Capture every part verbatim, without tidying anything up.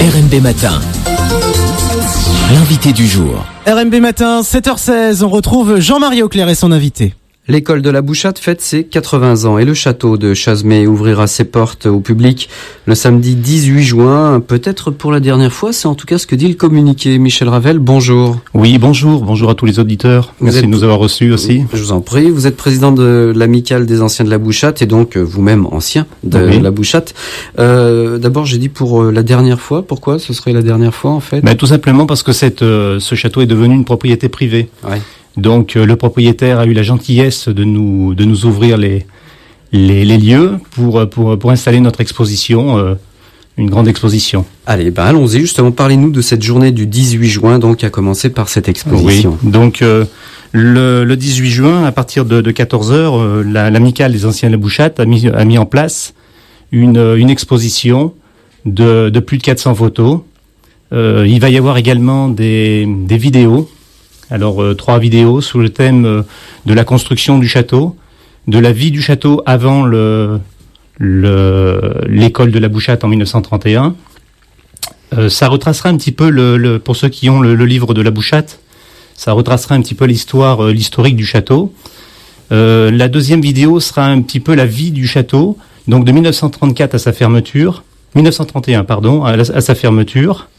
R M B Matin. L'invité du jour. R M B Matin, sept heures seize, on retrouve Jean-Marie Auclair et son invité. L'école de la Bouchate fête ses quatre-vingts ans et le château de Chazemais ouvrira ses portes au public le samedi dix-huit juin. Peut-être pour la dernière fois, c'est en tout cas ce que dit le communiqué. Michel Ravel, bonjour. Oui, bonjour, bonjour à tous les auditeurs. Vous Merci êtes... de nous avoir reçus aussi. Je vous en prie, vous êtes président de l'amicale des anciens de la Bouchate et donc vous-même ancien de oui. la Bouchate. Euh, d'abord, j'ai dit pour la dernière fois. Pourquoi ce serait la dernière fois en fait? Ben, tout simplement parce que cette, euh, ce château est devenu une propriété privée. Ouais. Donc euh, le propriétaire a eu la gentillesse de nous de nous ouvrir les les, les lieux pour pour pour installer notre exposition, euh, une grande exposition. Allez, ben allons-y justement. Parlez-nous de cette journée du dix-huit juin, donc à commencer par cette exposition. Oui. Donc euh, le, le dix-huit juin, à partir de, de quatorze heures, euh, la, l'amicale des anciens de la Bouchate a mis a mis en place une une exposition de de plus de quatre cents photos. Euh, il va y avoir également des des vidéos. Alors, euh, trois vidéos sous le thème euh, de la construction du château, de la vie du château avant le, le, l'école de la Bouchate en dix-neuf cent trente et un. Euh, ça retracera un petit peu, le, le, pour ceux qui ont le, le livre de la Bouchate, ça retracera un petit peu l'histoire, euh, l'historique du château. Euh, la deuxième vidéo sera un petit peu la vie du château, donc de dix-neuf cent trente-quatre à sa fermeture, dix-neuf cent trente et un, pardon, à, à sa fermeture.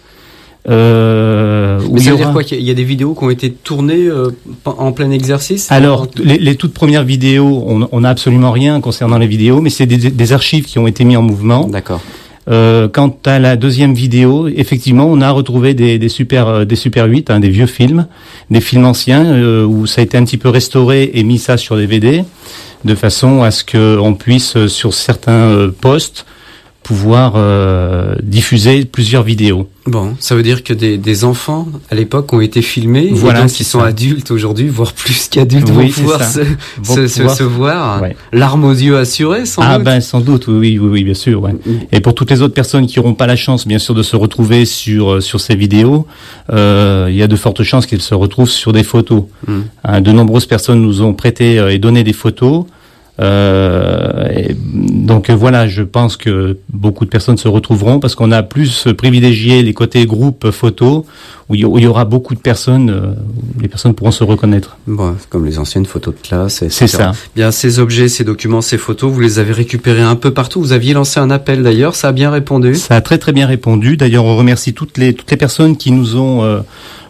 Euh, Mais ça veut dire quoi? Il y a des vidéos qui ont été tournées euh, en plein exercice? Alors, les, les toutes premières vidéos, on, on n'a absolument rien concernant les vidéos, mais c'est des, des archives qui ont été mises en mouvement. D'accord. Euh, quant à la deuxième vidéo, effectivement, on a retrouvé des, des super, des super huit, hein, des vieux films, des films anciens euh, où ça a été un petit peu restauré et mis ça sur D V D, de façon à ce qu'on puisse sur certains euh, postes pouvoir euh, diffuser plusieurs vidéos. Bon, ça veut dire que des, des enfants à l'époque ont été filmés, voilà, et donc qui sont ça. adultes aujourd'hui, voire plus qu'adultes, oui, vont pouvoir se, vont se, pouvoir se, se voir, ouais. Larmes aux yeux assurées, sans ah doute. ben sans doute, oui, oui, oui, bien sûr. Ouais. Mm. Et pour toutes les autres personnes qui n'auront pas la chance, bien sûr, de se retrouver sur sur ces vidéos, euh, il y a de fortes chances qu'ils se retrouvent sur des photos. Mm. Hein, de nombreuses personnes nous ont prêté euh, et donné des photos. Euh, et donc voilà, je pense que beaucoup de personnes se retrouveront parce qu'on a plus privilégié les côtés groupe photo où il y aura beaucoup de personnes, euh, où les personnes pourront se reconnaître. Bon, comme les anciennes photos de classe, et cetera. C'est ça. Bien, ces objets, ces documents, ces photos, vous les avez récupérés un peu partout. Vous aviez lancé un appel d'ailleurs, ça a bien répondu. Ça a très très bien répondu. D'ailleurs, on remercie toutes les toutes les personnes qui nous ont euh,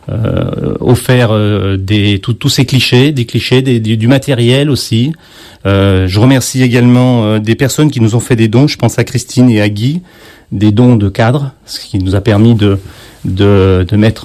Euh, offert euh, des tous tous ces clichés, des clichés, des, du, du matériel aussi. Euh, je remercie également euh, des personnes qui nous ont fait des dons. Je pense à Christine et à Guy, des dons de cadres, ce qui nous a permis de de, de mettre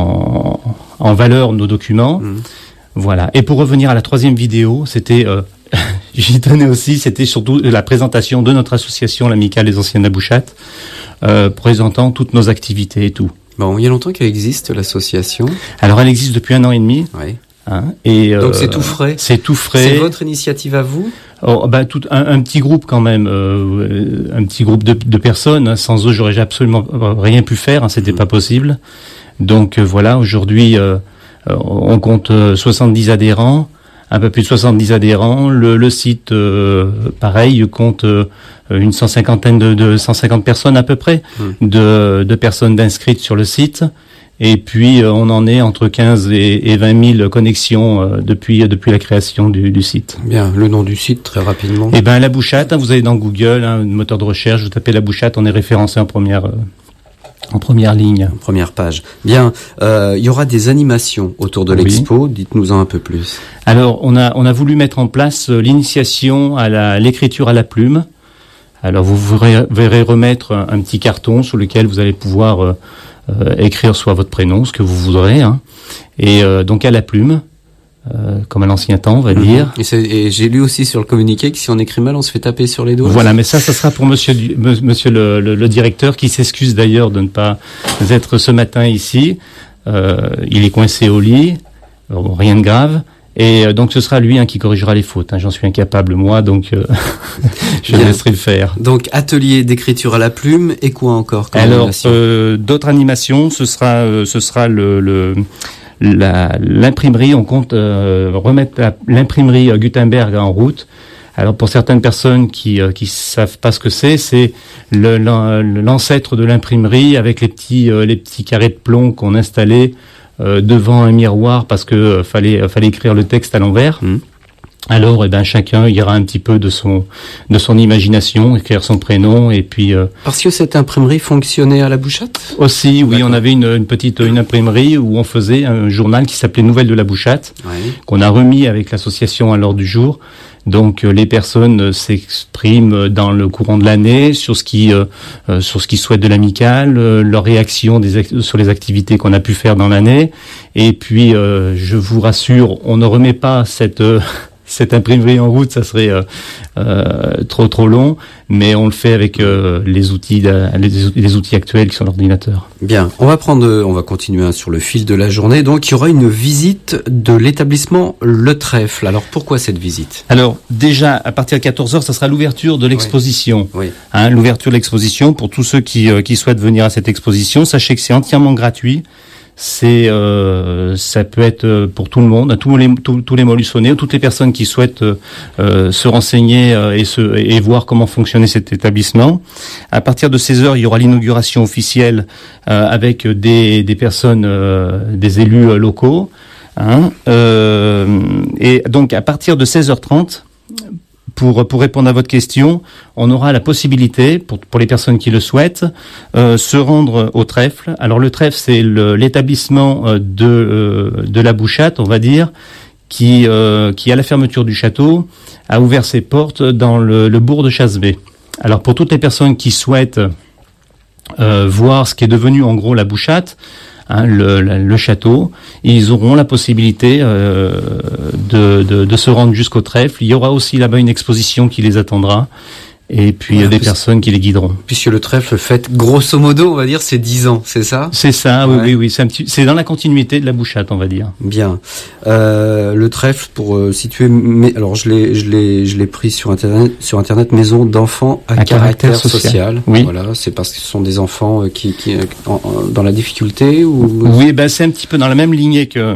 en en valeur nos documents. Mmh. Voilà. Et pour revenir à la troisième vidéo, c'était euh, j'y tenais aussi, c'était surtout la présentation de notre association, l'amicale des anciens de la Bouchate, euh, présentant toutes nos activités et tout. Bon, il y a longtemps qu'elle existe, l'association. Alors, elle existe depuis un an et demi. Oui. Hein, et donc, euh, c'est tout frais. C'est tout frais. C'est votre initiative à vous? Oh, ben, tout, un, un petit groupe quand même, euh, un petit groupe de, de personnes. Hein. Sans eux, j'aurais absolument rien pu faire. Hein, c'était mmh. pas possible. Donc euh, voilà, aujourd'hui, euh, on compte soixante-dix adhérents. Un peu plus de soixante-dix adhérents. Le, le site, euh, pareil, compte euh, une cent cinquantaine de, de cent cinquante personnes à peu près, mmh. de, de personnes inscrites sur le site. Et puis euh, on en est entre quinze et, et vingt mille connexions euh, depuis depuis la création du, du site. Bien, le nom du site très rapidement. Eh ben la Bouchate, hein, vous allez dans Google, hein, moteur de recherche, vous tapez la Bouchate, on est référencé en première. Euh, En première ligne. En première page. Bien, euh, il y aura des animations autour de l'expo. Oui. Dites-nous un peu plus. Alors, on a on a voulu mettre en place euh, l'initiation à la l'écriture à la plume. Alors, vous verrez, verrez remettre un, un petit carton sur lequel vous allez pouvoir euh, euh, écrire soit votre prénom, ce que vous voudrez, hein, et euh, donc à la plume. Euh, comme à l'ancien temps, on va mmh. dire. Et, c'est, et j'ai lu aussi sur le communiqué que si on écrit mal, on se fait taper sur les doigts. Voilà, mais ça, ça sera pour monsieur, du, monsieur le, le, le directeur, qui s'excuse d'ailleurs de ne pas être ce matin ici. Euh, il est coincé au lit, bon, rien de grave. Et euh, donc ce sera lui hein, qui corrigera les fautes. Hein. J'en suis incapable moi, donc euh, je Bien. laisserai le faire. Donc atelier d'écriture à la plume et quoi encore comme Alors animation euh, d'autres animations, ce sera euh, ce sera le, le la, l'imprimerie. On compte euh, remettre la, l'imprimerie Gutenberg en route Alors pour certaines personnes qui euh, qui savent pas ce que c'est, c'est le, l'ancêtre de l'imprimerie avec les petits euh, les petits carrés de plomb qu'on installait euh, devant un miroir parce que euh, fallait euh, fallait écrire le texte à l'envers. Mmh. Alors, eh ben, chacun ira un petit peu de son de son imagination, écrire son prénom et puis. Euh, Parce que cette imprimerie fonctionnait à la Bouchate ? Aussi, oui, D'accord. On avait une, une petite une imprimerie où on faisait un journal qui s'appelait Nouvelles de la Bouchate, ouais. qu'on a remis avec l'association à l'ordre du jour. Donc euh, les personnes euh, s'expriment dans le courant de l'année sur ce qui euh, euh, sur ce qu'ils souhaitent de l'amicale, euh, leur réaction des ac- sur les activités qu'on a pu faire dans l'année. Et puis, euh, je vous rassure, on ne remet pas cette euh, cette imprimerie en route, ça serait euh, euh, trop trop long, mais on le fait avec euh, les outils les, les outils actuels qui sont l'ordinateur. Bien, on va prendre, on va continuer hein, sur le fil de la journée. Donc, il y aura une visite de l'établissement Le Trèfle. Alors, pourquoi cette visite ? Alors, déjà, à partir de quatorze heures, ça sera l'ouverture de l'exposition. Oui. Oui. Hein, l'ouverture de l'exposition pour tous ceux qui euh, qui souhaitent venir à cette exposition. Sachez que c'est entièrement gratuit. C'est, euh, ça peut être pour tout le monde, tous les tous, tous les Montluçonnais, toutes les personnes qui souhaitent euh, se renseigner euh, et se et voir comment fonctionnait cet établissement. À partir de seize heures, il y aura l'inauguration officielle euh, avec des des personnes, euh, des élus locaux. Hein, euh, et donc à partir de seize heures trente. Pour, pour répondre à votre question, on aura la possibilité, pour, pour les personnes qui le souhaitent, euh, se rendre au Trèfle. Alors le Trèfle, c'est le, l'établissement de, euh, de la Bouchate, on va dire, qui, euh, qui, à la fermeture du château, a ouvert ses portes dans le, le bourg de Chasmé. Alors pour toutes les personnes qui souhaitent euh, voir ce qui est devenu en gros la Bouchate, Hein, le, le, le château, ils auront la possibilité euh, de, de, de se rendre jusqu'au Trèfle. Il y aura aussi là-bas une exposition qui les attendra, et puis voilà, des puis, personnes qui les guideront. Puisque le Trèfle fête, grosso modo, on va dire, c'est dix ans, c'est ça ? C'est ça, ouais. oui, oui, oui. C'est, un petit, c'est dans la continuité de la Bouchate, on va dire. Bien. Euh, le Trèfle, pour euh, situer, mais, alors je l'ai, je l'ai, je l'ai pris sur internet, sur internet, maison d'enfants à, à caractère, caractère social. social. Oui. Voilà, c'est parce que ce sont des enfants qui, qui, en, en, dans la difficulté ou. Oui, ben c'est un petit peu dans la même lignée que.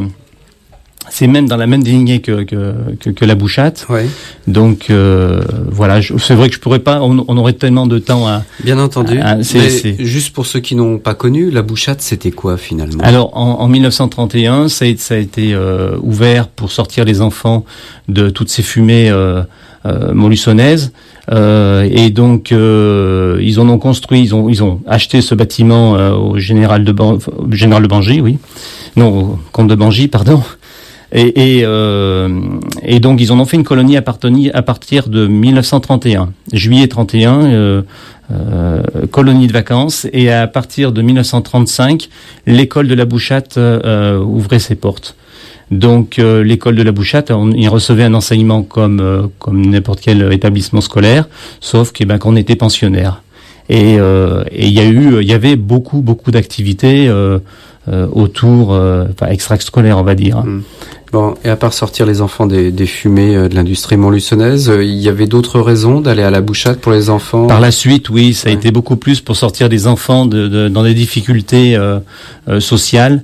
C'est même dans la même lignée que que que, que la Bouchate. Ouais. Donc euh, voilà, je, c'est vrai que je pourrais pas. On, on aurait tellement de temps à. Bien entendu. À, c'est, mais c'est... juste pour ceux qui n'ont pas connu, la Bouchate, c'était quoi finalement ? Alors en, en dix-neuf cent trente et un, ça a, ça a été euh, ouvert pour sortir les enfants de toutes ces fumées euh, euh, montluçonnaises. Euh, et donc euh, ils en ont construit, ils ont ils ont acheté ce bâtiment euh, au général de Ban, au général de Bangy, oui, non, au comte de Bangy, pardon. Et, et, euh, et donc ils en ont fait une colonie à, parteni, à partir de dix-neuf cent trente et un, juillet trente et un, euh, euh, colonie de vacances. Et à partir de dix-neuf cent trente-cinq, l'école de la Bouchate euh, ouvrait ses portes. Donc euh, l'école de la Bouchate, on y recevait un enseignement comme euh, comme n'importe quel établissement scolaire, sauf que ben qu'on était pensionnaire. Et euh, et il y a eu, il y avait beaucoup beaucoup d'activités euh, euh, autour, euh, enfin extrascolaires, on va dire. Mmh. Bon, et à part sortir les enfants des, des fumées euh, de l'industrie montluçonnaise, euh, il y avait d'autres raisons d'aller à la Bouchate pour les enfants ? Par la suite, oui, ça ouais. a été beaucoup plus pour sortir des enfants de, de dans des difficultés euh, euh, sociales.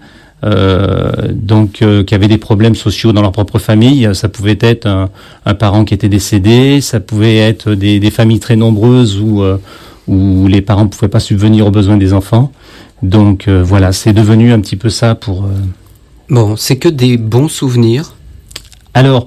Euh, donc euh, qui avaient des problèmes sociaux dans leur propre famille. Ça pouvait être un, un parent qui était décédé, ça pouvait être des, des familles très nombreuses où euh, où les parents ne pouvaient pas subvenir aux besoins des enfants. Donc euh, voilà, c'est devenu un petit peu ça pour. Euh... Bon, c'est que des bons souvenirs. Alors,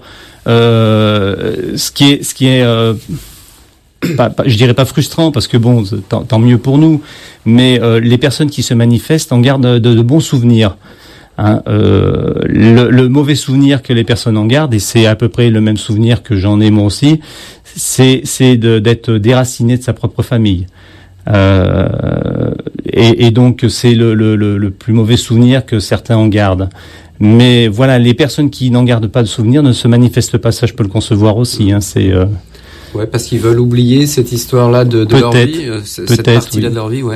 euh, ce qui est, ce qui est, euh, pas, pas, je dirais pas frustrant parce que bon, tant, tant mieux pour nous, mais euh, les personnes qui se manifestent en gardent de, de bons souvenirs. Hein, euh, le, le mauvais souvenir que les personnes en gardent, et c'est à peu près le même souvenir que j'en ai moi aussi, c'est, c'est de, d'être déraciné de sa propre famille. Euh, et, et donc c'est le, le, le, le plus mauvais souvenir que certains en gardent. Mais voilà, les personnes qui n'en gardent pas de souvenir ne se manifestent pas, ça je peux le concevoir aussi. Hein, c'est euh... ouais, parce qu'ils veulent oublier cette histoire-là de, de leur vie, peut-être, cette partie-là oui. de leur vie, ouais.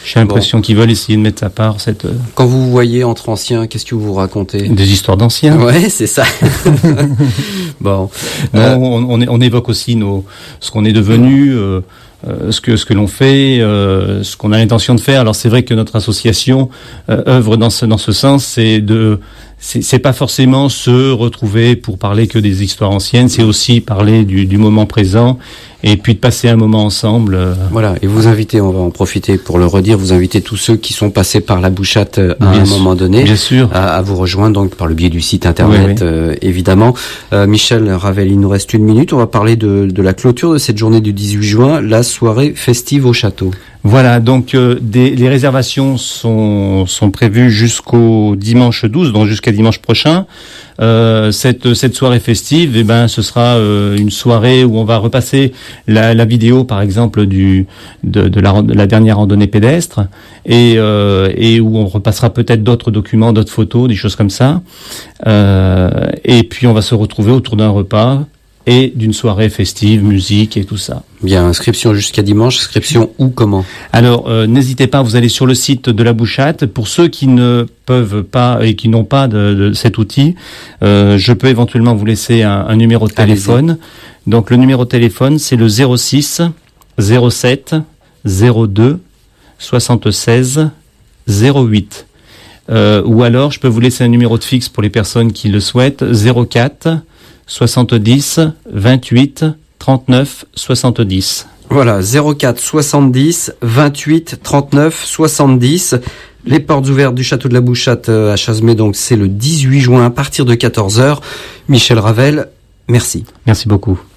J'ai l'impression bon. qu'ils veulent essayer de mettre sa part. Cette... Quand vous voyez entre anciens, qu'est-ce que vous vous racontez? Des histoires d'anciens. Ouais, c'est ça. Bon. Non, euh... on, on, on évoque aussi nos, ce qu'on est devenu, euh, euh, ce que ce que l'on fait, euh, ce qu'on a l'intention de faire. Alors c'est vrai que notre association euh, œuvre dans ce dans ce sens, c'est de c'est, c'est pas forcément se retrouver pour parler que des histoires anciennes, c'est aussi parler du, du moment présent et puis de passer un moment ensemble. Euh... Voilà, et vous invitez, on va en profiter pour le redire, vous invitez tous ceux qui sont passés par la Bouchate à bien un sûr, moment donné, bien sûr. À, à vous rejoindre donc par le biais du site internet, oui, oui. Euh, évidemment. Euh, Michel Ravel, il nous reste une minute, on va parler de, de la clôture de cette journée du dix-huit juin, la soirée festive au château. Voilà, donc euh, des, les réservations sont, sont prévues jusqu'au dimanche douze, donc jusqu'à dimanche prochain. Euh, cette, cette soirée festive, eh ben, ce sera euh, une soirée où on va repasser la, la vidéo, par exemple, du de, de, la, de la dernière randonnée pédestre, et, euh, et où on repassera peut-être d'autres documents, d'autres photos, des choses comme ça. Euh, et puis on va se retrouver autour d'un repas et d'une soirée festive, musique et tout ça. Bien, inscription jusqu'à dimanche, inscription où, comment? Alors, euh, n'hésitez pas, vous allez sur le site de la Bouchate. Pour ceux qui ne peuvent pas et qui n'ont pas de, de cet outil, euh, je peux éventuellement vous laisser un, un numéro de téléphone. Allez-y. Donc, le numéro de téléphone, c'est le zéro six zéro sept zéro deux soixante-seize zéro huit. Euh, ou alors, je peux vous laisser un numéro de fixe pour les personnes qui le souhaitent, zéro quatre soixante-dix vingt-huit trente-neuf soixante-dix. Voilà, zéro quatre soixante-dix vingt-huit trente-neuf soixante-dix. Les portes ouvertes du château de la Bouchate à Chasmé, donc c'est le dix-huit juin à partir de quatorze heures. Michel Ravel, merci. Merci beaucoup.